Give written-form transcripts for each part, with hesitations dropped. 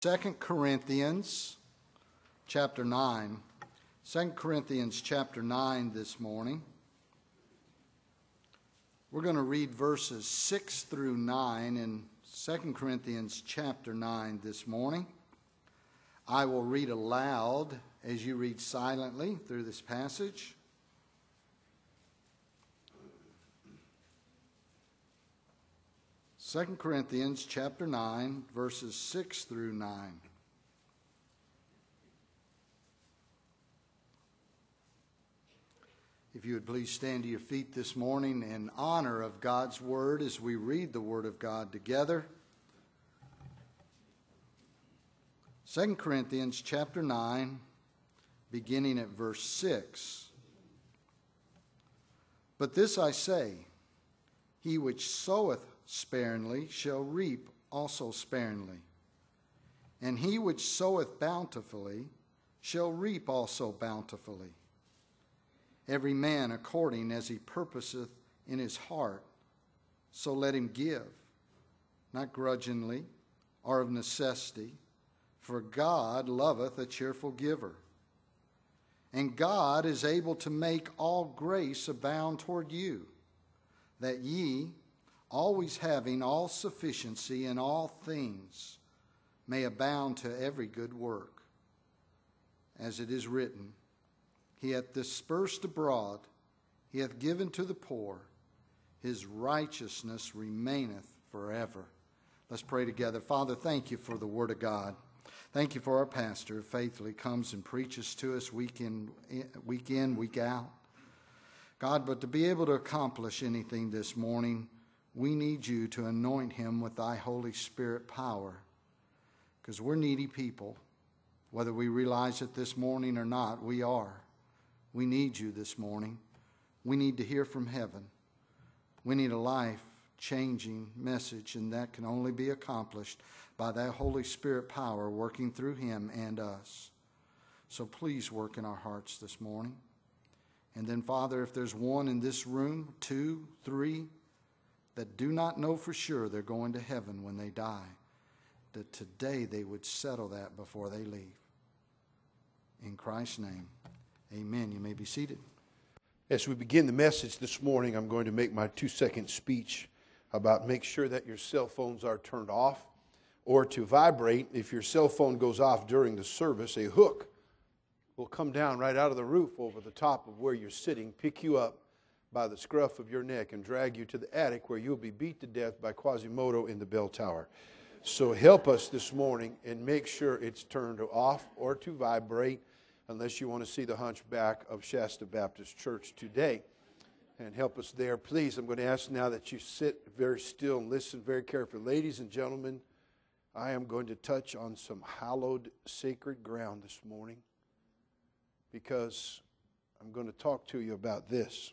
2 Corinthians chapter 9. 2 Corinthians chapter 9 this morning. We're going to read verses 6 through 9 in 2 Corinthians chapter 9 this morning. I will read aloud as you read silently through this passage. Second Corinthians chapter 9, verses 6 through 9. If you would please stand to your feet this morning in honor of God's Word as we read the Word of God together. 2 Corinthians chapter 9, beginning at verse 6. But this I say, he which soweth sparingly shall reap also sparingly, and he which soweth bountifully shall reap also bountifully. Every man according as he purposeth in his heart, so let him give, not grudgingly or of necessity, for God loveth a cheerful giver. And God is able to make all grace abound toward you, that ye, always having all sufficiency in all things, may abound to every good work. As it is written, he hath dispersed abroad, he hath given to the poor, his righteousness remaineth forever. Let's pray together. Father, thank you for the Word of God. Thank you for our pastor who faithfully comes and preaches to us week in, week out. God, but to be able to accomplish anything this morning, we need you to anoint him with thy Holy Spirit power, because we're needy people. Whether we realize it this morning or not, we are. We need you this morning. We need to hear from heaven. We need a life-changing message, and that can only be accomplished by that Holy Spirit power working through him and us. So please work in our hearts this morning. And then, Father, if there's one in this room, 2, 3, that do not know for sure they're going to heaven when they die, that today they would settle that before they leave. In Christ's name, amen. You may be seated. As we begin the message this morning, I'm going to make my 2-second speech about make sure that your cell phones are turned off or to vibrate. If your cell phone goes off during the service, a hook will come down right out of the roof over the top of where you're sitting, pick you up by the scruff of your neck and drag you to the attic where you'll be beat to death by Quasimodo in the bell tower. So help us this morning and make sure it's turned off or to vibrate, unless you want to see the hunchback of Shasta Baptist Church today. And help us there. Please, I'm going to ask now that you sit very still and listen very carefully. Ladies and gentlemen, I am going to touch on some hallowed, sacred ground this morning, because I'm going to talk to you about this.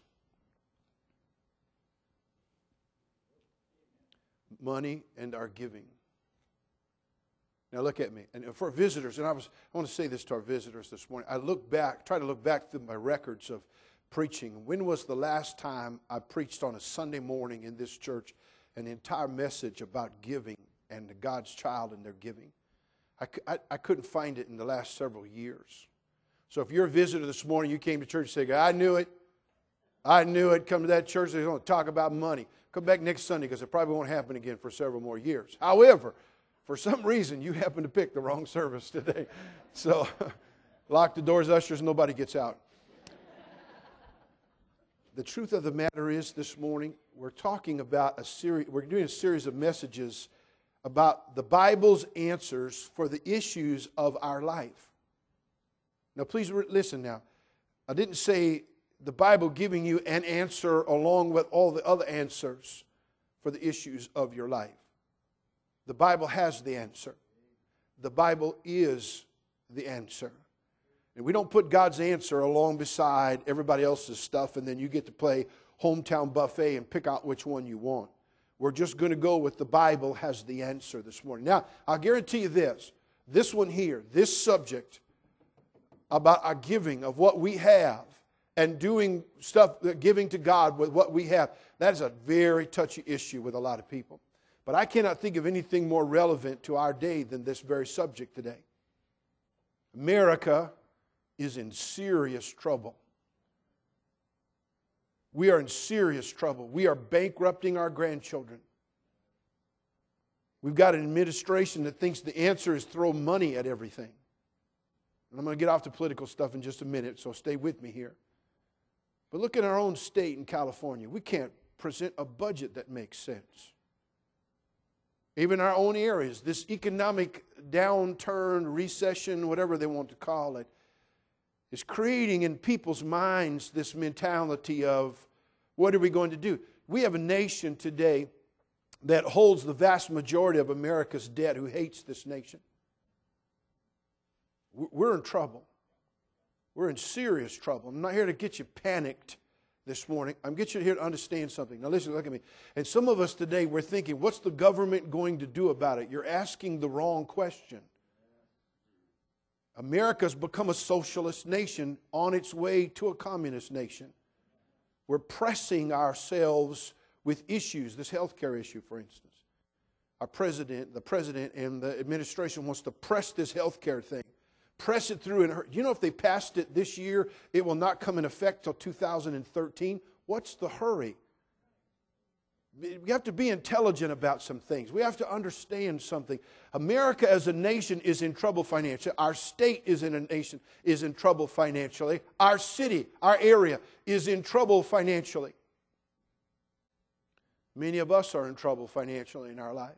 Money and our giving. Now look at me. And for visitors, and I want to say this to our visitors this morning. Try to look back through my records of preaching. When was the last time I preached on a Sunday morning in this church an entire message about giving and God's child and their giving? I couldn't find it in the last several years. So if you're a visitor this morning, you came to church and say, I knew it. Come to that church, they're going to talk about money. Come back next Sunday, because it probably won't happen again for several more years. However, for some reason, you happen to pick the wrong service today. So lock the doors, ushers, nobody gets out. The truth of the matter is, this morning, we're talking about we're doing a series of messages about the Bible's answers for the issues of our life. Now, please listen now. I didn't say the Bible giving you an answer along with all the other answers for the issues of your life. The Bible has the answer. The Bible is the answer. And we don't put God's answer along beside everybody else's stuff, and then you get to play hometown buffet and pick out which one you want. We're just going to go with the Bible has the answer this morning. Now, I'll guarantee you this one here, this subject about our giving of what we have, and doing stuff, giving to God with what we have, that is a very touchy issue with a lot of people. But I cannot think of anything more relevant to our day than this very subject today. America is in serious trouble. We are in serious trouble. We are bankrupting our grandchildren. We've got an administration that thinks the answer is throw money at everything. And I'm going to get off the political stuff in just a minute, so stay with me here. But look at our own state in California. We can't present a budget that makes sense. Even our own areas, this economic downturn, recession, whatever they want to call it, is creating in people's minds this mentality of, what are we going to do? We have a nation today that holds the vast majority of America's debt who hates this nation. We're in trouble. We're in serious trouble. I'm not here to get you panicked this morning. I'm getting you here to understand something. Now listen, look at me. And some of us today, we're thinking, what's the government going to do about it? You're asking the wrong question. America's become a socialist nation on its way to a communist nation. We're pressing ourselves with issues, this health care issue, for instance. The president and the administration wants to press this health care thing. Press it through. And you know, if they passed it this year, it will not come in effect till 2013. What's the hurry? We have to be intelligent about some things. We have to understand something. America as a nation is in trouble financially. Our state is in trouble financially. Our city, our area is in trouble financially. Many of us are in trouble financially in our lives.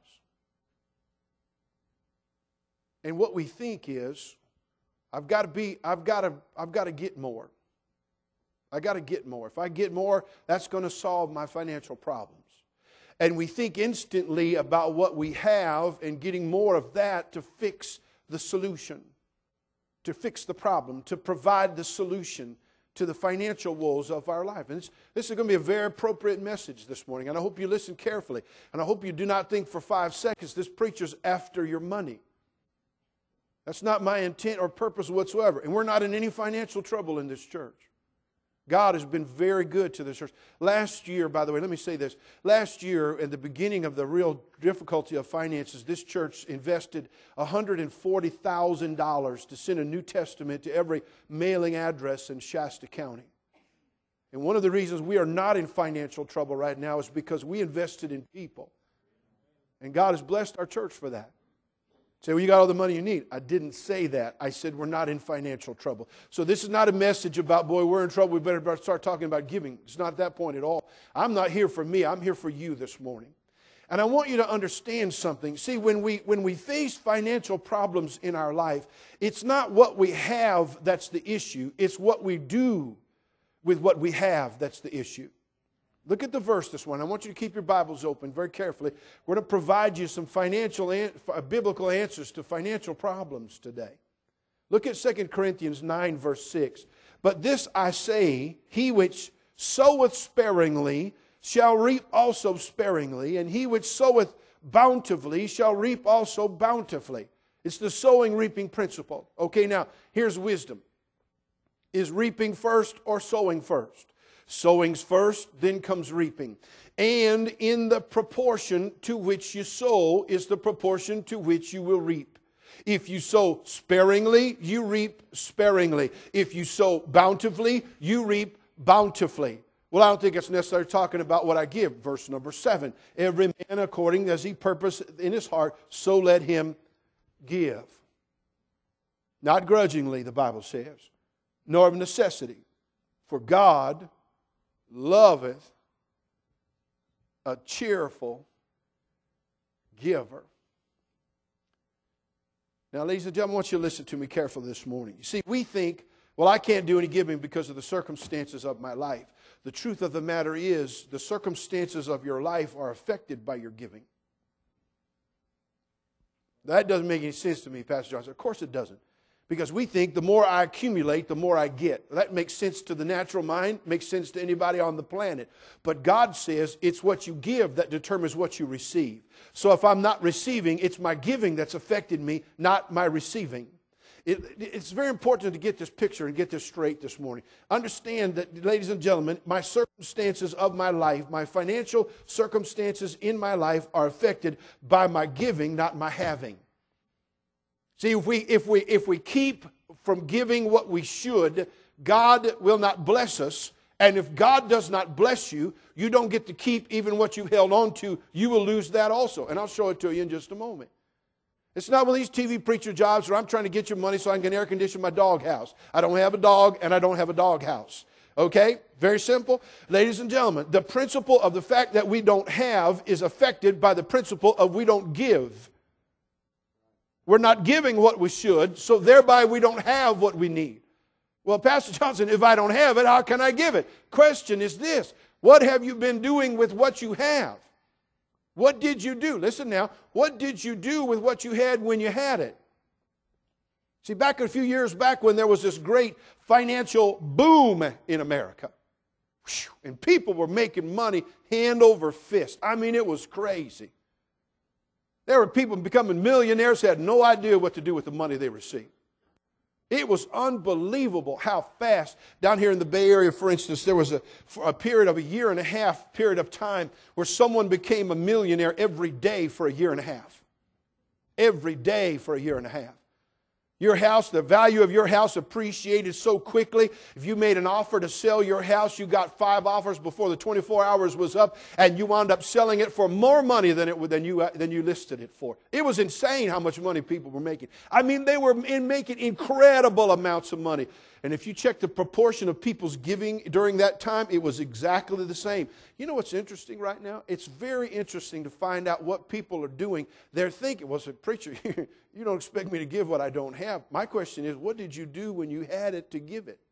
And what we think is, I've got to get more. I got to get more. If I get more, that's going to solve my financial problems. And we think instantly about what we have and getting more of that to fix the solution, to fix the problem, to provide the solution to the financial woes of our life. And this is going to be a very appropriate message this morning. And I hope you listen carefully. And I hope you do not think for 5 seconds this preacher's after your money. That's not my intent or purpose whatsoever. And we're not in any financial trouble in this church. God has been very good to this church. Last year, by the way, let me say this. Last year, at the beginning of the real difficulty of finances, this church invested $140,000 to send a New Testament to every mailing address in Shasta County. And one of the reasons we are not in financial trouble right now is because we invested in people. And God has blessed our church for that. Say, well, you got all the money you need. I didn't say that. I said we're not in financial trouble. So this is not a message about, boy, we're in trouble, we better start talking about giving. It's not that point at all. I'm not here for me. I'm here for you this morning. And I want you to understand something. See, when we face financial problems in our life, it's not what we have that's the issue. It's what we do with what we have that's the issue. Look at the verse this one. I want you to keep your Bibles open very carefully. We're going to provide you some biblical answers to financial problems today. Look at 2 Corinthians 9, verse 6. But this I say, he which soweth sparingly shall reap also sparingly, and he which soweth bountifully shall reap also bountifully. It's the sowing reaping principle. Okay, now here's wisdom. Is reaping first or sowing first? Sowing's first, then comes reaping. And in the proportion to which you sow is the proportion to which you will reap. If you sow sparingly, you reap sparingly. If you sow bountifully, you reap bountifully. Well, I don't think it's necessarily talking about what I give. Verse number 7. Every man according as he purposed in his heart, so let him give. Not grudgingly, the Bible says, nor of necessity. For God loveth a cheerful giver. Now, ladies and gentlemen, I want you to listen to me carefully this morning. You see, we think, well, I can't do any giving because of the circumstances of my life. The truth of the matter is, the circumstances of your life are affected by your giving. That doesn't make any sense to me, Pastor Johnson. Of course it doesn't. Because we think the more I accumulate, the more I get. That makes sense to the natural mind, makes sense to anybody on the planet. But God says it's what you give that determines what you receive. So if I'm not receiving, it's my giving that's affected me, not my receiving. It's very important to get this picture and get this straight this morning. Understand that, ladies and gentlemen, my circumstances of my life, my financial circumstances in my life are affected by my giving, not my having. See, if we keep from giving what we should, God will not bless us. And if God does not bless you, you don't get to keep even what you held on to. You will lose that also. And I'll show it to you in just a moment. It's not one of these TV preacher jobs where I'm trying to get your money so I can air condition my doghouse. I don't have a dog and I don't have a doghouse. Okay? Very simple. Ladies and gentlemen, the principle of the fact that we don't have is affected by the principle of we don't give. We're not giving what we should, so thereby we don't have what we need. Well, Pastor Johnson, if I don't have it, how can I give it? Question is this: what have you been doing with what you have? What did you do? Listen now. What did you do with what you had when you had it? See, back a few years back when there was this great financial boom in America, and people were making money hand over fist. I mean, it was crazy. There were people becoming millionaires who had no idea what to do with the money they received. It was unbelievable how fast. Down here in the Bay Area, for instance, there was a period of a year and a half period of time where someone became a millionaire every day for a year and a half. Every day for a year and a half. Your house, the value of your house appreciated so quickly. If you made an offer to sell your house, you got 5 offers before the 24 hours was up, and you wound up selling it for more money than you listed it for. It was insane how much money people were making. I mean, they were making incredible amounts of money. And if you check the proportion of people's giving during that time, it was exactly the same. You know what's interesting right now? It's very interesting to find out what people are doing. They're thinking, well, preacher, you don't expect me to give what I don't have. My question is, what did you do when you had it to give it?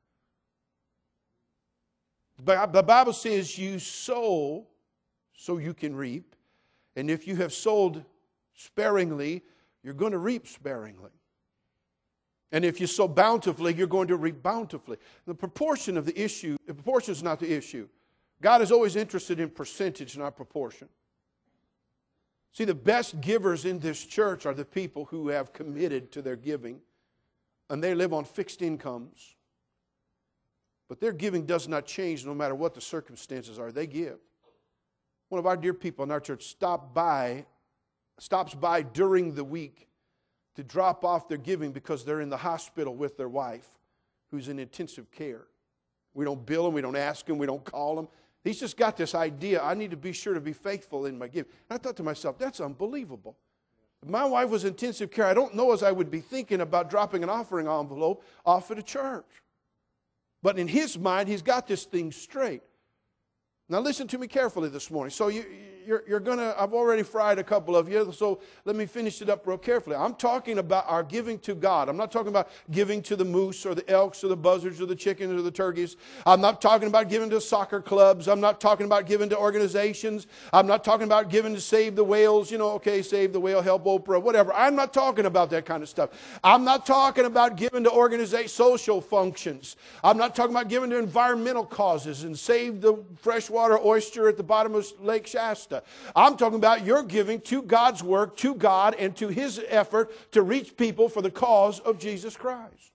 The Bible says you sow so you can reap. And if you have sowed sparingly, you're going to reap sparingly. And if you sow bountifully, you're going to reap bountifully. The proportion is not the issue. God is always interested in percentage, not proportion. See, the best givers in this church are the people who have committed to their giving, and they live on fixed incomes. But their giving does not change no matter what the circumstances are. They give. One of our dear people in our church stops by during the week to drop off their giving because they're in the hospital with their wife who's in intensive care. We don't bill them, we don't ask them, we don't call them. He's just got this idea, I need to be sure to be faithful in my giving. And I thought to myself, that's unbelievable. If my wife was in intensive care, I don't know as I would be thinking about dropping an offering envelope off at a church. But in his mind, he's got this thing straight. Now listen to me carefully this morning. So you're going to, I've already fried a couple of you, so let me finish it up real carefully. I'm talking about our giving to God. I'm not talking about giving to the moose or the elks or the buzzards or the chickens or the turkeys. I'm not talking about giving to soccer clubs. I'm not talking about giving to organizations. I'm not talking about giving to Save the Whales, Save the Whale, Help Oprah, whatever. I'm not talking about that kind of stuff. I'm not talking about giving to social functions. I'm not talking about giving to environmental causes and save the freshwater oyster at the bottom of Lake Shasta. I'm talking about your giving to God's work, to God, and to His effort to reach people for the cause of Jesus Christ.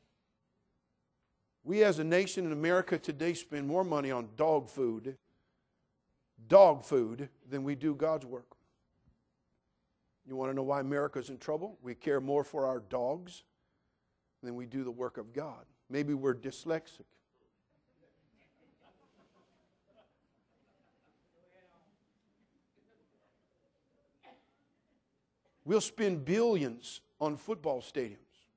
We as a nation in America today spend more money on dog food, than we do God's work. You want to know why America's in trouble? We care more for our dogs than we do the work of God. Maybe we're dyslexic. We'll spend billions on football stadiums.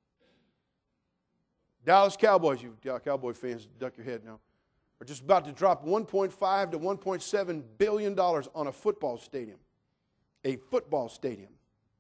Dallas Cowboys, you Cowboy fans, duck your head now, are just about to drop $1.5 to $1.7 billion on a football stadium. A football stadium.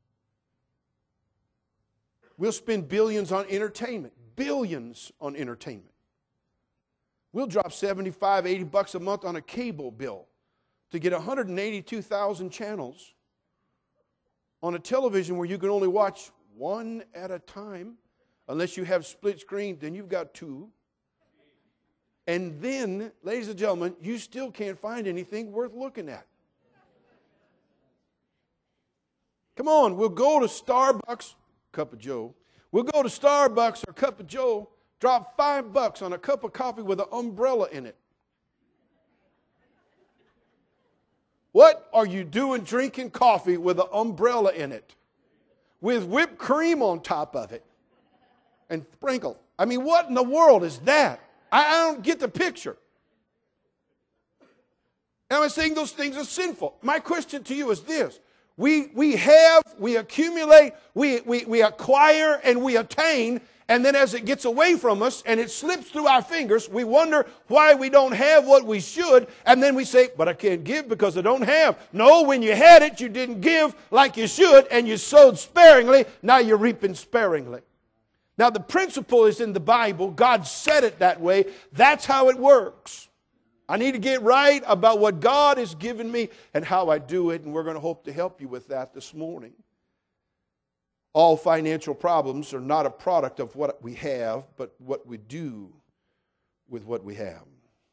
We'll spend billions on entertainment. Billions on entertainment. We'll drop $75, $80 a month on a cable bill to get 182,000 channels on a television where you can only watch one at a time. Unless you have split screen, then you've got two. And then, ladies and gentlemen, you still can't find anything worth looking at. Come on, we'll go to Starbucks, cup of Joe. We'll go to Starbucks or Cup of Joe, drop $5 on a cup of coffee with an umbrella in it. What are you doing drinking coffee with an umbrella in it? With whipped cream on top of it and sprinkled. I mean, what in the world is that? I don't get the picture. Am I saying those things are sinful? My question to you is this. We accumulate, we acquire, and we attain, and then as it gets away from us and it slips through our fingers, we wonder why we don't have what we should, and then we say, but I can't give because I don't have. No, when you had it, you didn't give like you should, and you sowed sparingly, now you're reaping sparingly. Now the principle is in the Bible. God said it that way. That's how it works. I need to get right about what God has given me and how I do it, and we're going to hope to help you with that this morning. All financial problems are not a product of what we have, but what we do with what we have.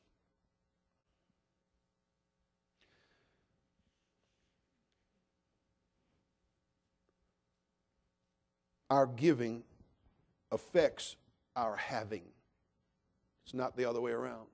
Our giving affects our having. It's not the other way around.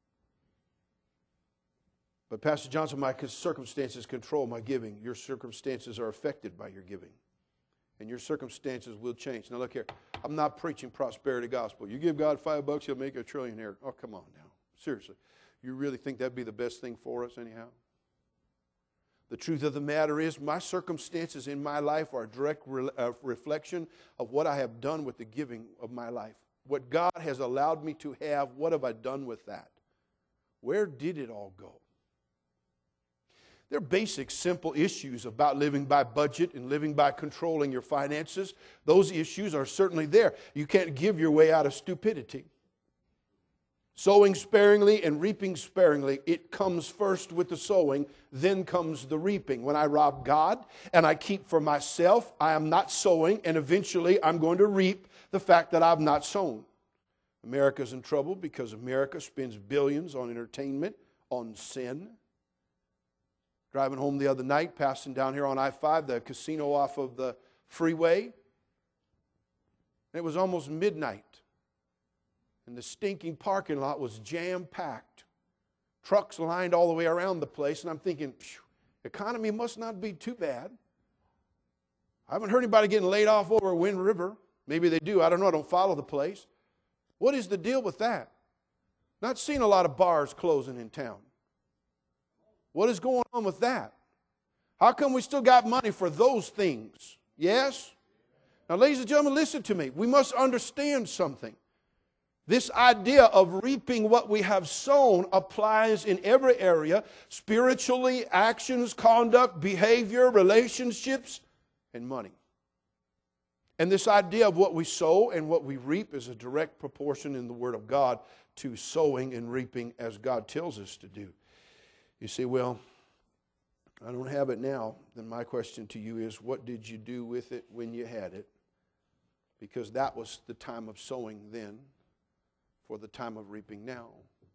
But Pastor Johnson, my circumstances control my giving. Your circumstances are affected by your giving. And your circumstances will change. Now look here. I'm not preaching prosperity gospel. You give God $5, he'll make you a trillionaire. Oh, come on now. Seriously. You really think that'd be the best thing for us anyhow? The truth of the matter is my circumstances in my life are a direct reflection of what I have done with the giving of my life. What God has allowed me to have, what have I done with that? Where did it all go? There are basic, simple issues about living by budget and living by controlling your finances. Those issues are certainly there. You can't give your way out of stupidity. Sowing sparingly and reaping sparingly, it comes first with the sowing, then comes the reaping. When I rob God and I keep for myself, I am not sowing, and eventually I'm going to reap the fact that I've not sown. America's in trouble because America spends billions on entertainment, on sin. Driving home the other night, passing down here on I-5, the casino off of the freeway. And it was almost midnight. And the stinking parking lot was jam-packed. Trucks lined all the way around the place. And I'm thinking, economy must not be too bad. I haven't heard anybody getting laid off over Wind River. Maybe they do. I don't know. I don't follow the place. What is the deal with that? Not seeing a lot of bars closing in town. What is going on with that? How come we still got money for those things? Yes? Now, ladies and gentlemen, listen to me. We must understand something. This idea of reaping what we have sown applies in every area, spiritually, actions, conduct, behavior, relationships, and money. And this idea of what we sow and what we reap is a direct proportion in the Word of God to sowing and reaping as God tells us to do. You say, well, I don't have it now. Then my question to you is, what did you do with it when you had it? Because that was the time of sowing then for the time of reaping now.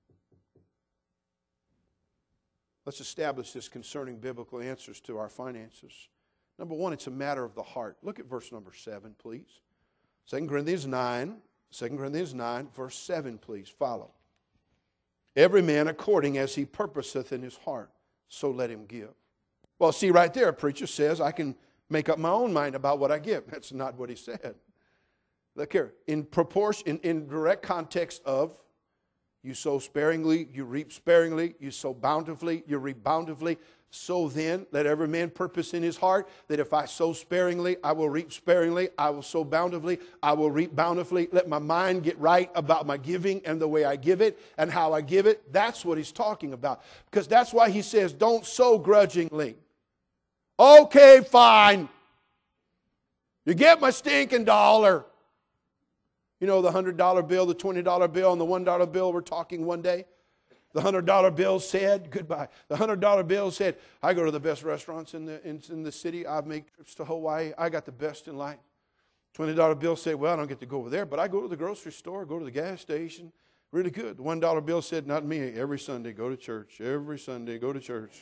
Let's establish this concerning biblical answers to our finances. Number one, it's a matter of the heart. Look at verse number 7, please. 2 Corinthians 9, verse 7, please. Follow. Every man according as he purposeth in his heart, so let him give. Well, see right there, a preacher says, I can make up my own mind about what I give. That's not what he said. Look here, in proportion, in direct context of, you sow sparingly, you reap sparingly, you sow bountifully, you reap bountifully. So then, let every man purpose in his heart that if I sow sparingly, I will reap sparingly. I will sow bountifully, I will reap bountifully. Let my mind get right about my giving and the way I give it and how I give it. That's what he's talking about. Because that's why he says, don't sow grudgingly. Okay, fine. You get my stinking dollar. You know, the $100 bill, the $20 bill, and the $1 bill we're talking one day? The $100 bill said, goodbye. The $100 bill said, I go to the best restaurants in the city. I make trips to Hawaii. I got the best in life. $20 bill said, well, I don't get to go over there, but I go to the grocery store, go to the gas station. Really good. The $1 bill said, not me. Every Sunday, go to church. Every Sunday, go to church.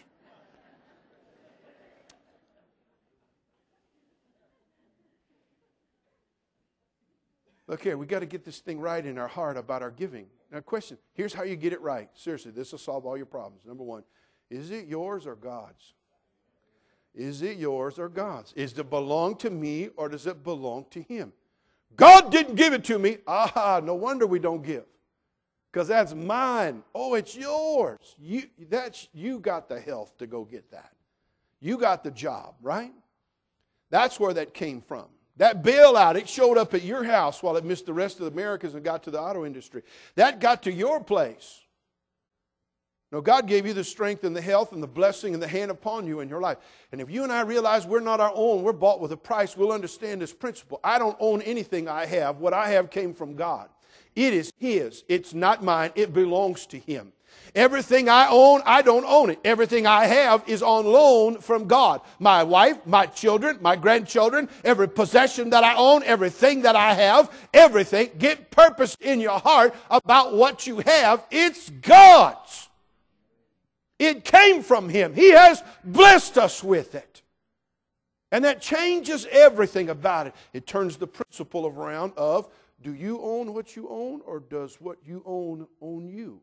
Look here, we got to get this thing right in our heart about our giving. Now, question, here's how you get it right. Seriously, this will solve all your problems. Number one, is it yours or God's? Is it yours or God's? Does it belong to me or does it belong to Him? God didn't give it to me. No wonder we don't give. Because that's mine. Oh, it's yours. You got the health to go get that. You got the job, right? That's where that came from. That bailout, it showed up at your house while it missed the rest of the Americas and got to the auto industry. That got to your place. No, God gave you the strength and the health and the blessing and the hand upon you in your life. And if you and I realize we're not our own, we're bought with a price, we'll understand this principle. I don't own anything I have. What I have came from God. It is His. It's not mine. It belongs to Him. Everything I own, I don't own it. Everything I have is on loan from God. My wife, my children, my grandchildren, every possession that I own, everything that I have, everything. Get purpose in your heart about what you have. It's God's. It came from Him. He has blessed us with it. And that changes everything about it. It turns the principle around of, do you own what you own or does what you own you?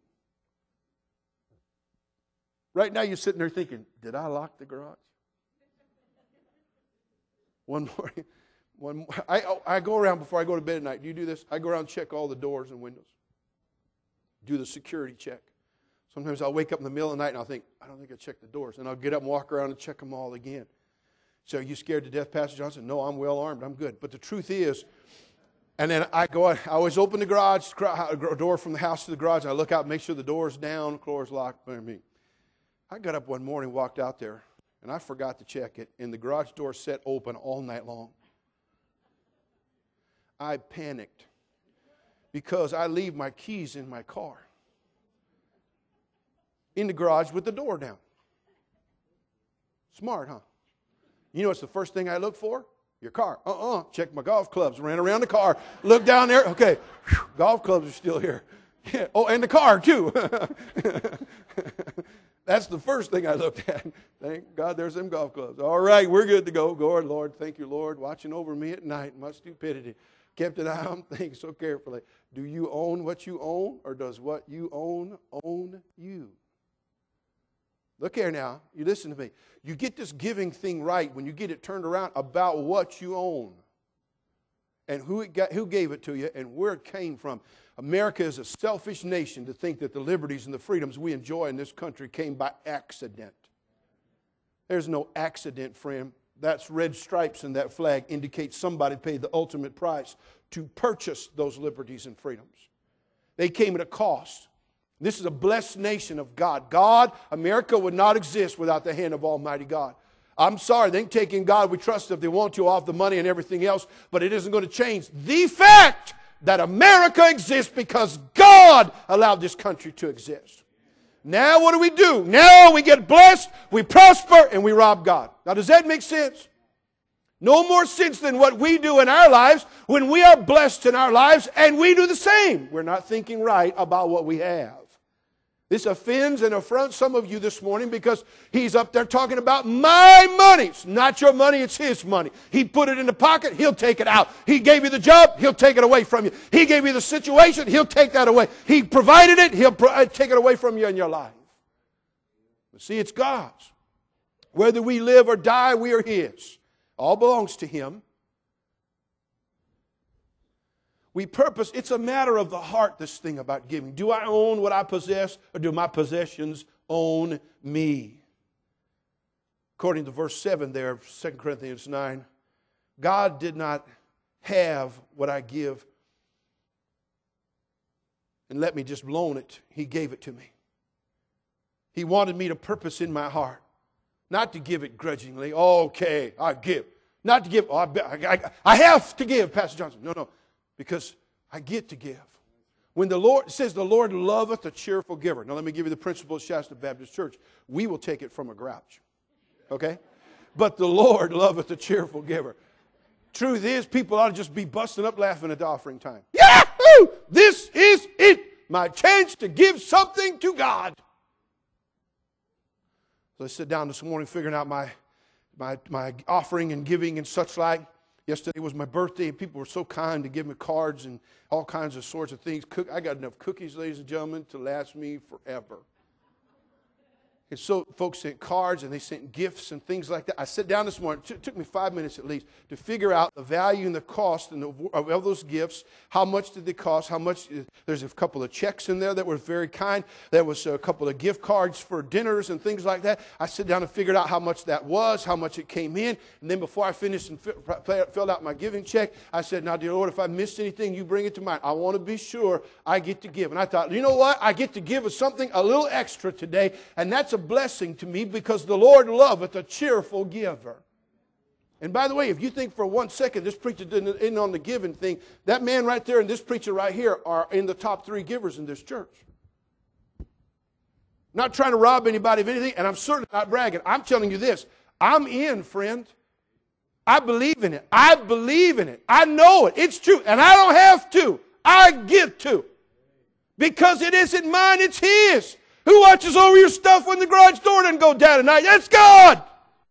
Right now you're sitting there thinking, did I lock the garage? One morning, I go around before I go to bed at night. Do you do this? I go around and check all the doors and windows. Do the security check. Sometimes I'll wake up in the middle of the night and I'll think, I don't think I checked the doors. And I'll get up and walk around and check them all again. So are you scared to death, Pastor Johnson? No, I'm well armed. I'm good. But the truth is, and then I always open the garage door from the house to the garage. And I look out, make sure the door's down, the door's locked. I got up one morning, walked out there, and I forgot to check it. And the garage door sat open all night long. I panicked because I leave my keys in my car. In the garage with the door down. Smart, huh? You know what's the first thing I look for? Your car. Check my golf clubs. Ran around the car. Look down there. Okay. Whew, golf clubs are still here. Yeah. Oh, and the car too. That's the first thing I looked at. Thank God there's them golf clubs. All right, we're good to go. Go on, Lord. Thank you, Lord, watching over me at night. My stupidity. Kept an eye on things so carefully. Do you own what you own or does what you own you? Look here now. You listen to me. You get this giving thing right when you get it turned around about what you own and who gave it to you and where it came from. America is a selfish nation to think that the liberties and the freedoms we enjoy in this country came by accident. There's no accident, friend. That's red stripes in that flag indicate somebody paid the ultimate price to purchase those liberties and freedoms. They came at a cost. This is a blessed nation of God. America would not exist without the hand of Almighty God. I'm sorry, they can take in God we trust if they want to off the money and everything else, but it isn't going to change the fact that America exists because God allowed this country to exist. Now what do? Now we get blessed, we prosper, and we rob God. Now does that make sense? No more sense than what we do in our lives when we are blessed in our lives and we do the same. We're not thinking right about what we have. This offends and affronts some of you this morning because he's up there talking about my money. It's not your money, it's His money. He put it in the pocket, He'll take it out. He gave you the job, He'll take it away from you. He gave you the situation, He'll take that away. He provided it, He'll take it away from you in your life. But see, it's God's. Whether we live or die, we are His. All belongs to Him. We purpose, it's a matter of the heart, this thing about giving. Do I own what I possess or do my possessions own me? According to verse 7 there of 2 Corinthians 9, God did not have what I give and let me just loan it. He gave it to me. He wanted me to purpose in my heart. Not to give it grudgingly. Okay, I give. Not to give. Oh, I have to give, Pastor Johnson. No. Because I get to give. When the Lord says the Lord loveth a cheerful giver. Now let me give you the principle of Shasta Baptist Church. We will take it from a grouch. Okay? But the Lord loveth a cheerful giver. Truth is, people ought to just be busting up laughing at the offering time. Yahoo! This is it. My chance to give something to God. So I sit down this morning figuring out my offering and giving and such like. Yesterday was my birthday, and people were so kind to give me cards and all kinds of sorts of things. I got enough cookies, ladies and gentlemen, to last me forever. And so folks sent cards and they sent gifts and things like that. I sat down this morning. It took me 5 minutes at least to figure out the value and the cost of those gifts. How much did they cost? How much? There's a couple of checks in there that were very kind. There was a couple of gift cards for dinners and things like that. I sat down and figured out how much that was, how much it came in. And then before I finished and filled out my giving check, I said, now, dear Lord, if I missed anything, you bring it to mind. I want to be sure I get to give. And I thought, you know what? I get to give something a little extra today, and that's a blessing to me because the Lord loveth a cheerful giver. And by the way, if you think for 1 second this preacher isn't on the giving thing, that man right there and this preacher right here are in the top 3 givers in this church. Not trying to rob anybody of anything, and I'm certainly not bragging. I'm telling you this. I'm in, friend. I believe in it. I believe in it. I know it. It's true. And I don't have to. I get to. Because it isn't mine, it's His. Who watches over your stuff when the garage door doesn't go down at night? That's God.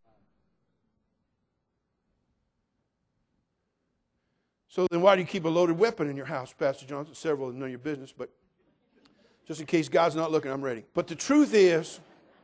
So then why do you keep a loaded weapon in your house, Pastor Johnson? Several of them know your business, but just in case God's not looking, I'm ready. But the truth is,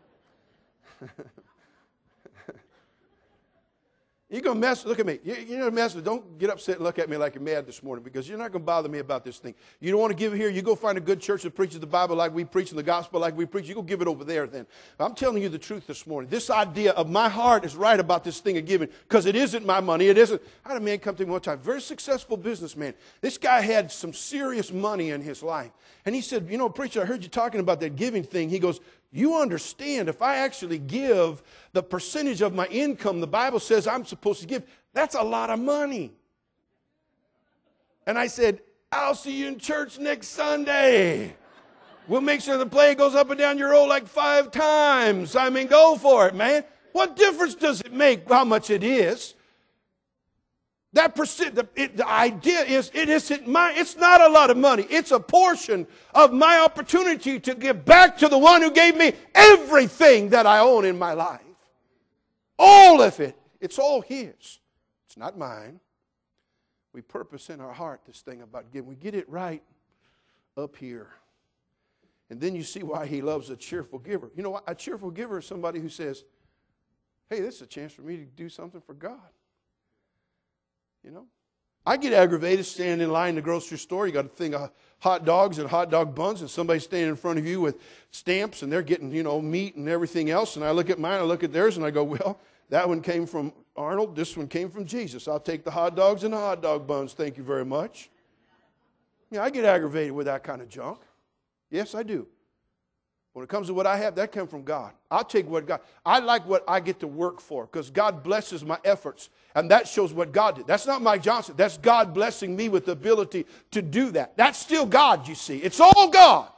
you're going to mess, look at me. You're going to mess with, don't get upset and look at me like you're mad this morning because you're not going to bother me about this thing. You don't want to give it here, you go find a good church that preaches the Bible like we preach and the gospel like we preach. You go give it over there then. I'm telling you the truth this morning. This idea of my heart is right about this thing of giving because it isn't my money. It isn't. I had a man come to me one time, very successful businessman. This guy had some serious money in his life. And he said, you know, preacher, I heard you talking about that giving thing. He goes, you understand, if I actually give the percentage of my income the Bible says I'm supposed to give, that's a lot of money. And I said, I'll see you in church next Sunday. We'll make sure the play goes up and down your row like 5 times. I mean, go for it, man. What difference does it make how much it is? That the idea is it isn't mine. It's not a lot of money. It's a portion of my opportunity to give back to the one who gave me everything that I own in my life. All of it. It's all His. It's not mine. We purpose in our heart this thing about giving. We get it right up here. And then you see why He loves a cheerful giver. You know what? A cheerful giver is somebody who says, hey, this is a chance for me to do something for God. You know, I get aggravated standing in line in the grocery store. You got a thing of hot dogs and hot dog buns, and somebody's standing in front of you with stamps, and they're getting, you know, meat and everything else. And I look at mine, I look at theirs, and I go, well, that one came from Arnold. This one came from Jesus. I'll take the hot dogs and the hot dog buns. Thank you very much. Yeah, I get aggravated with that kind of junk. Yes, I do. When it comes to what I have, that comes from God. I'll take what God, I like what I get to work for because God blesses my efforts. And that shows what God did. That's not Mike Johnson. That's God blessing me with the ability to do that. That's still God, you see. It's all God.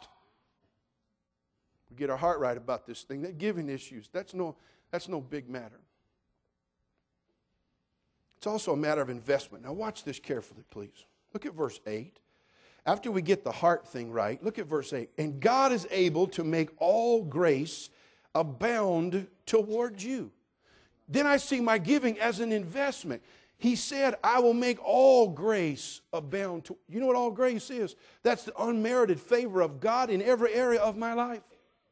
We get our heart right about this thing. That giving issues, that's no big matter. It's also a matter of investment. Now watch this carefully, please. Look at verse 8. After we get the heart thing right, look at verse 8. And God is able to make all grace abound toward you. Then I see my giving as an investment. He said, I will make all grace abound. You know what all grace is? That's the unmerited favor of God in every area of my life.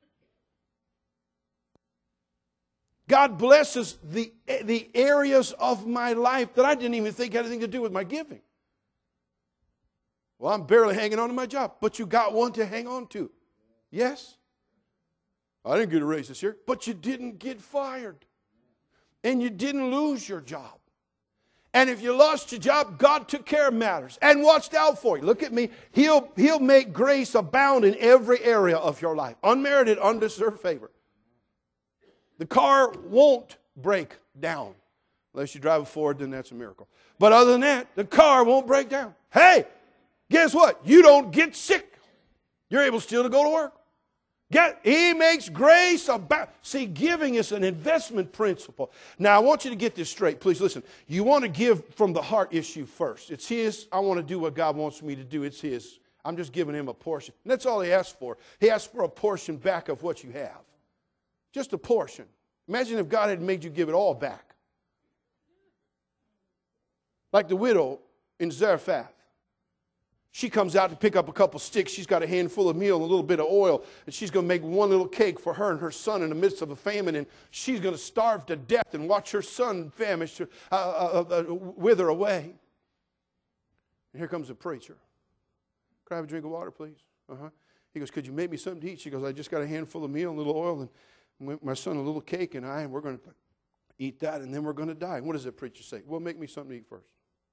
God blesses the areas of my life that I didn't even think had anything to do with my giving. Well, I'm barely hanging on to my job, but you got one to hang on to. Yes? I didn't get a raise this year, but you didn't get fired. And you didn't lose your job. And if you lost your job, God took care of matters and watched out for you. Look at me. He'll make grace abound in every area of your life. Unmerited, undeserved favor. The car won't break down. Unless you drive a Ford, then that's a miracle. But other than that, the car won't break down. Hey, guess what? You don't get sick. You're able still to go to work. He makes grace abound. See, giving is an investment principle. Now, I want you to get this straight. Please listen. You want to give from the heart issue first. It's His. I want to do what God wants me to do. It's His. I'm just giving Him a portion. And that's all He asks for. He asks for a portion back of what you have. Just a portion. Imagine if God had made you give it all back. Like the widow in Zarephath. She comes out to pick up a couple sticks. She's got a handful of meal and a little bit of oil, and she's going to make one little cake for her and her son in the midst of a famine, and she's going to starve to death and watch her son famish, wither away. And here comes the preacher. Can I have a drink of water, please? He goes, could you make me something to eat? She goes, I just got a handful of meal and a little oil, and my son a little cake, and we're going to eat that, and then we're going to die. And what does the preacher say? Well, make me something to eat first.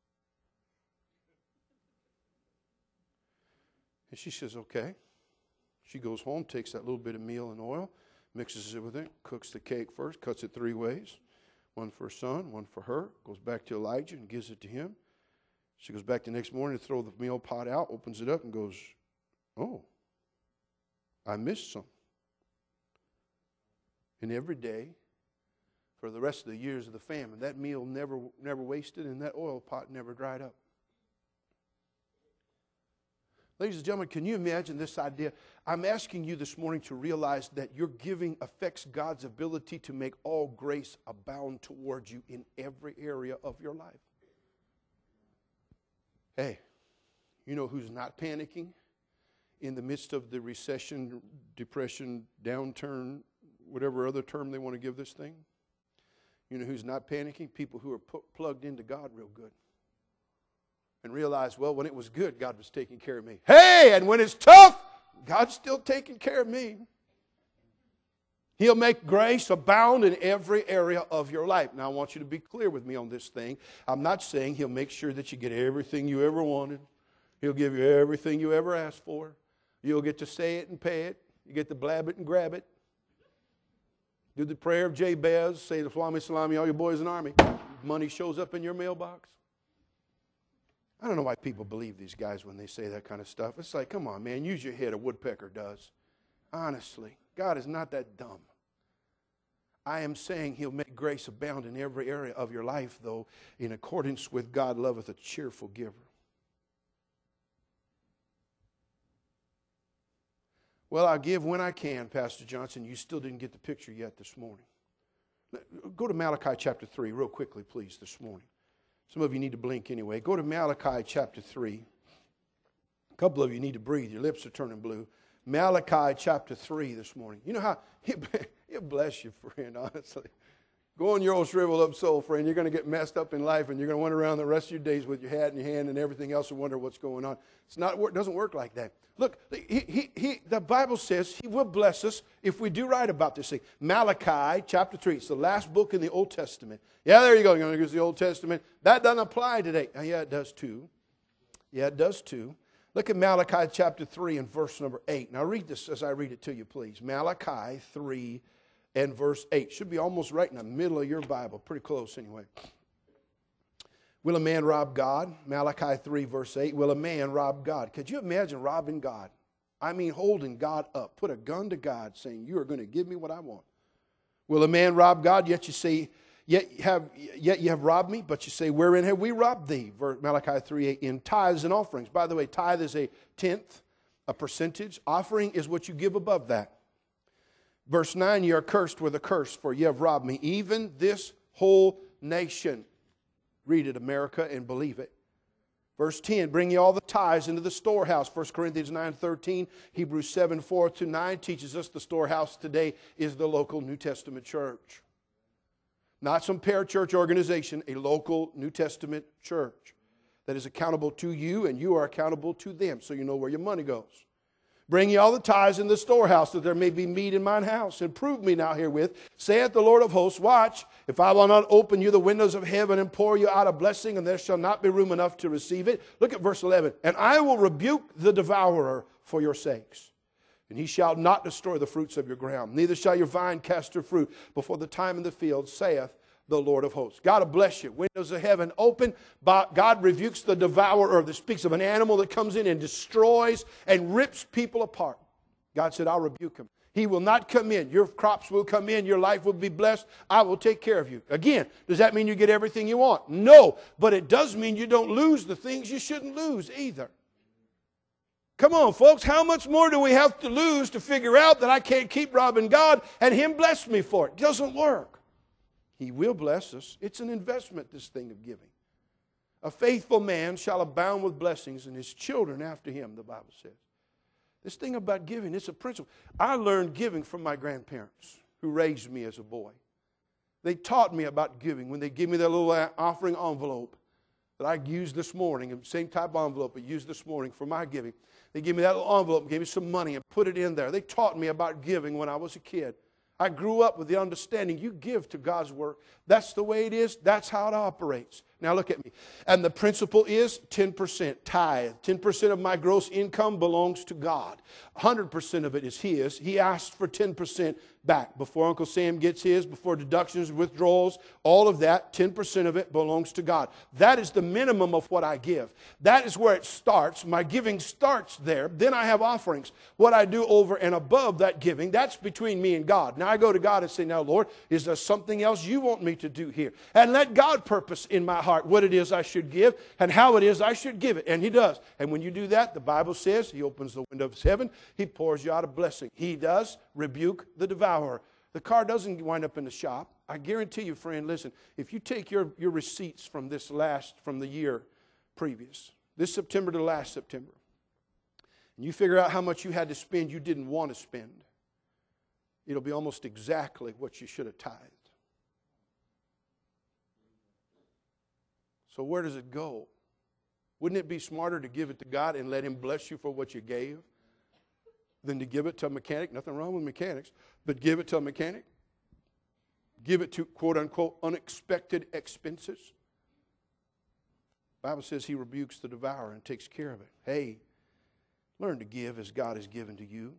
And she says, okay. She goes home, takes that little bit of meal and oil, mixes it with it, cooks the cake first, cuts it 3 ways. One for her son, one for her. Goes back to Elijah and gives it to him. She goes back the next morning to throw the meal pot out, opens it up and goes, oh, I missed some. And every day, for the rest of the years of the famine, that meal never wasted and that oil pot never dried up. Ladies and gentlemen, can you imagine this idea? I'm asking you this morning to realize that your giving affects God's ability to make all grace abound towards you in every area of your life. Hey, you know who's not panicking in the midst of the recession, depression, downturn, whatever other term they want to give this thing? You know who's not panicking? People who are plugged into God real good. And realize, well, when it was good, God was taking care of me. Hey, and when it's tough, God's still taking care of me. He'll make grace abound in every area of your life. Now, I want you to be clear with me on this thing. I'm not saying He'll make sure that you get everything you ever wanted. He'll give you everything you ever asked for. You'll get to say it and pay it. You get to blab it and grab it. Do the prayer of Jabez. Say the Salami, Salami, all your boys in the army. Money shows up in your mailbox. I don't know why people believe these guys when they say that kind of stuff. It's like, come on, man, use your head. A woodpecker does. Honestly, God is not that dumb. I am saying He'll make grace abound in every area of your life, though, in accordance with God loveth a cheerful giver. Well, I give when I can, Pastor Johnson. You still didn't get the picture yet this morning. Go to Malachi chapter 3 real quickly, please, this morning. Some of you need to blink anyway. Go to Malachi chapter 3. A couple of you need to breathe. Your lips are turning blue. Malachi chapter 3 this morning. You know how, he'll bless you, friend, honestly. Go on your old shriveled up soul, friend. You're going to get messed up in life, and you're going to wander around the rest of your days with your hat in your hand and everything else and wonder what's going on. It doesn't work like that. Look, the Bible says He will bless us if we do right about this thing. Malachi chapter 3. It's the last book in the Old Testament. Yeah, there you go. You're going to use the Old Testament. That doesn't apply today. Yeah, it does too. Yeah, it does too. Look at Malachi chapter 3 and verse number 8. Now read this as I read it to you, please. Malachi 3 and verse 8. Should be almost right in the middle of your Bible. Pretty close anyway. Will a man rob God? Malachi 3 verse 8. Will a man rob God? Could you imagine robbing God? I mean holding God up. Put a gun to God saying, you are going to give me what I want. Will a man rob God? Yet you have robbed me, but you say, wherein have we robbed thee? Malachi 3:8, in tithes and offerings. By the way, tithe is a tenth, a percentage. Offering is what you give above that. Verse 9, ye are cursed with a curse, for ye have robbed me, even this whole nation. Read it, America, and believe it. Verse 10, bring ye all the tithes into the storehouse. 1 Corinthians 9:13, Hebrews 7:4-9 teaches us the storehouse today is the local New Testament church. Not some parachurch organization, a local New Testament church that is accountable to you and you are accountable to them so you know where your money goes. Bring ye all the tithes in the storehouse, that there may be meat in mine house. And prove me now herewith, saith the Lord of hosts, watch, if I will not open you the windows of heaven and pour you out a blessing, and there shall not be room enough to receive it. Look at verse 11. And I will rebuke the devourer for your sakes. And he shall not destroy the fruits of your ground, neither shall your vine cast her fruit before the time in the field, saith the Lord of hosts. God will bless you. Windows of heaven open. God rebukes the devourer. That speaks of an animal that comes in and destroys and rips people apart. God said, I'll rebuke him. He will not come in. Your crops will come in. Your life will be blessed. I will take care of you. Again, does that mean you get everything you want? No. But it does mean you don't lose the things you shouldn't lose either. Come on, folks. How much more do we have to lose to figure out that I can't keep robbing God and Him bless me for it? It doesn't work. He will bless us. It's an investment, this thing of giving. A faithful man shall abound with blessings, and his children after him, the Bible says. This thing about giving, it's a principle. I learned giving from my grandparents who raised me as a boy. They taught me about giving when they gave me that little offering envelope that I used this morning, the same type of envelope I used this morning for my giving. They gave me that little envelope, gave me some money, and put it in there. They taught me about giving when I was a kid. I grew up with the understanding you give to God's work. That's the way it is. That's how it operates. Now look at me. And the principle is 10% tithe. 10% of my gross income belongs to God. 100% of it is His. He asked for 10% back. Before Uncle Sam gets his, before deductions, withdrawals, all of that, 10% of it belongs to God. That is the minimum of what I give. That is where it starts. My giving starts there. Then I have offerings. What I do over and above that giving, that's between me and God. Now I go to God and say, now Lord, is there something else you want me to do here? And let God purpose in my heart what it is I should give and how it is I should give it. And He does. And when you do that, the Bible says He opens the window of heaven. He pours you out a blessing. He does rebuke the devourer. The car doesn't wind up in the shop. I guarantee you, friend, listen, if you take your receipts from from the year previous, this September to last September, and you figure out how much you had to spend you didn't want to spend, it'll be almost exactly what you should have tithed. So where does it go? Wouldn't it be smarter to give it to God and let Him bless you for what you gave than to give it to a mechanic? Nothing wrong with mechanics, but give it to a mechanic. Give it to, quote unquote, unexpected expenses. The Bible says He rebukes the devourer and takes care of it. Hey, learn to give as God has given to you.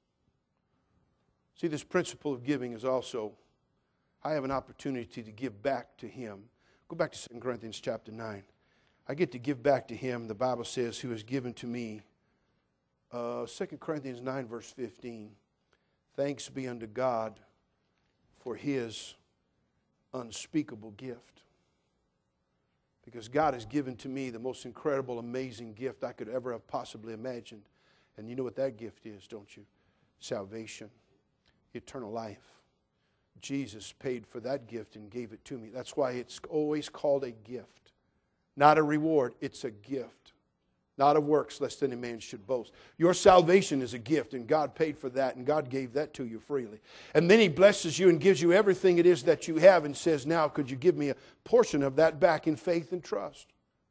See, this principle of giving is also, I have an opportunity to give back to Him. Go back to 2 Corinthians chapter 9. I get to give back to Him, the Bible says, who has given to me. 2 Corinthians 9 verse 15. Thanks be unto God for His unspeakable gift. Because God has given to me the most incredible, amazing gift I could ever have possibly imagined. And you know what that gift is, don't you? Salvation. Eternal life. Jesus paid for that gift and gave it to me. That's why it's always called a gift. Not a reward, it's a gift. Not of works, lest any man should boast. Your salvation is a gift, and God paid for that, and God gave that to you freely. And then He blesses you and gives you everything it is that you have and says, now could you give me a portion of that back in faith and trust?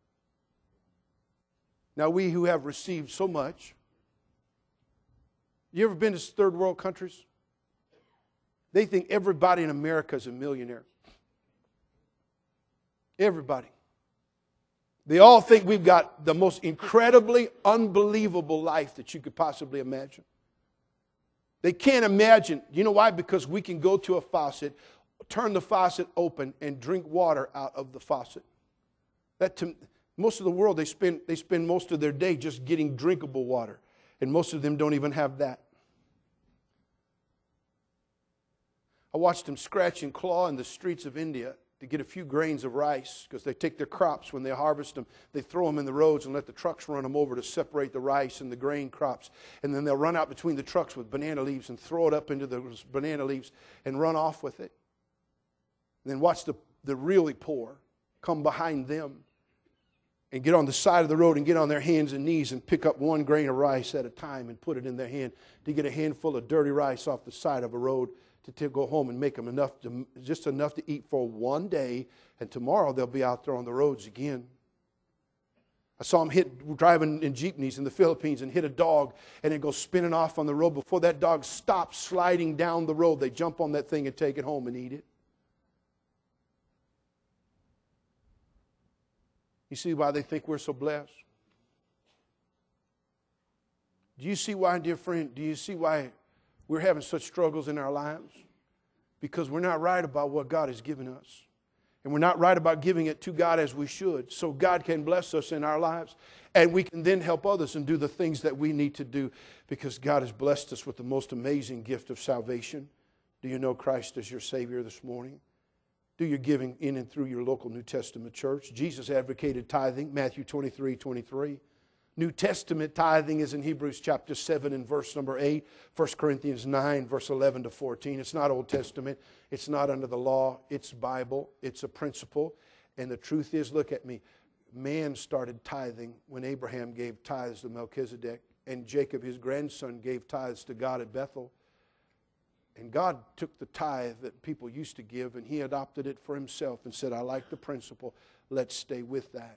Now we who have received so much, you ever been to third world countries? They think everybody in America is a millionaire. Everybody. They all think we've got the most incredibly unbelievable life that you could possibly imagine. They can't imagine. You know why? Because we can go to a faucet, turn the faucet open, and drink water out of the faucet. Most of the world, they spend most of their day just getting drinkable water. And most of them don't even have that. I watched them scratch and claw in the streets of India to get a few grains of rice, because they take their crops, when they harvest them, they throw them in the roads and let the trucks run them over to separate the rice and the grain crops. And then they'll run out between the trucks with banana leaves and throw it up into the banana leaves and run off with it. And then watch the really poor come behind them and get on the side of the road and get on their hands and knees and pick up one grain of rice at a time and put it in their hand to get a handful of dirty rice off the side of a road to go home and make them just enough to eat for one day, and tomorrow they'll be out there on the roads again. I saw them driving in jeepneys in the Philippines and hit a dog, and it goes spinning off on the road. Before that dog stops sliding down the road, they jump on that thing and take it home and eat it. You see why they think we're so blessed? Do you see why, dear friend, do you see why we're having such struggles in our lives? Because we're not right about what God has given us. And we're not right about giving it to God as we should. So God can bless us in our lives. And we can then help others and do the things that we need to do, because God has blessed us with the most amazing gift of salvation. Do you know Christ as your Savior this morning? Do your giving in and through your local New Testament church. Jesus advocated tithing, Matthew 23:23. New Testament tithing is in Hebrews chapter 7 and verse number 8, 1 Corinthians 9, verse 11 to 14. It's not Old Testament. It's not under the law. It's Bible. It's a principle. And the truth is, look at me, man started tithing when Abraham gave tithes to Melchizedek, and Jacob, his grandson, gave tithes to God at Bethel. And God took the tithe that people used to give, and he adopted it for himself and said, I like the principle. Let's stay with that.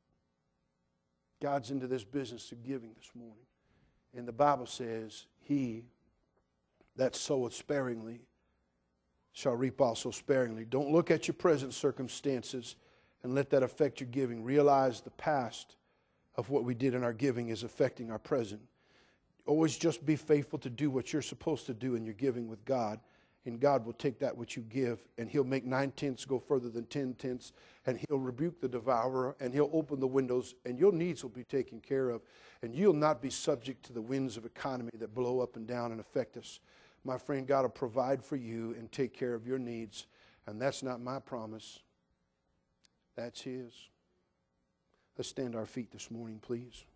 God's into this business of giving this morning. And the Bible says, he that soweth sparingly shall reap also sparingly. Don't look at your present circumstances and let that affect your giving. Realize the past of what we did in our giving is affecting our present. Always just be faithful to do what you're supposed to do in your giving with God, and God will take that which you give, and He'll make 9/10 go further than 10/10, and He'll rebuke the devourer, and He'll open the windows, and your needs will be taken care of, and you'll not be subject to the winds of economy that blow up and down and affect us. My friend, God will provide for you and take care of your needs, and that's not my promise. That's His. Let's stand to our feet this morning, please.